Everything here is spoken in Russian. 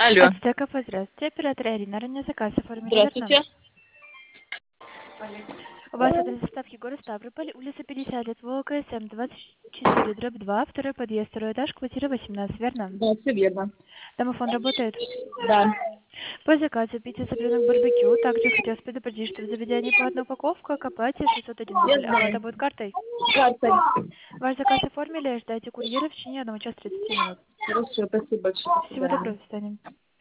Алло. Ацтека, здравствуйте. Оператор Ирина, ранее заказ оформили, верно? Здравствуйте. У вас адрес доставки город Ставрополь, улица 50 лет, ВЛКСМ 24/2, второй подъезд, второй этаж, квартира 18, верно? Да, все верно. Домофон работает? Да. По заказу пицца цыпленок барбекю. Также хотелось предупредить, что в заведении по одной упаковке к оплате 601 Я рубль. Оплата знаю. будет картой? Картой. Ваш заказ оформили, ждайте курьера в течение 1 часа 30 минут. Хорошо, спасибо большое. До Всего свидания. доброго, до свидания.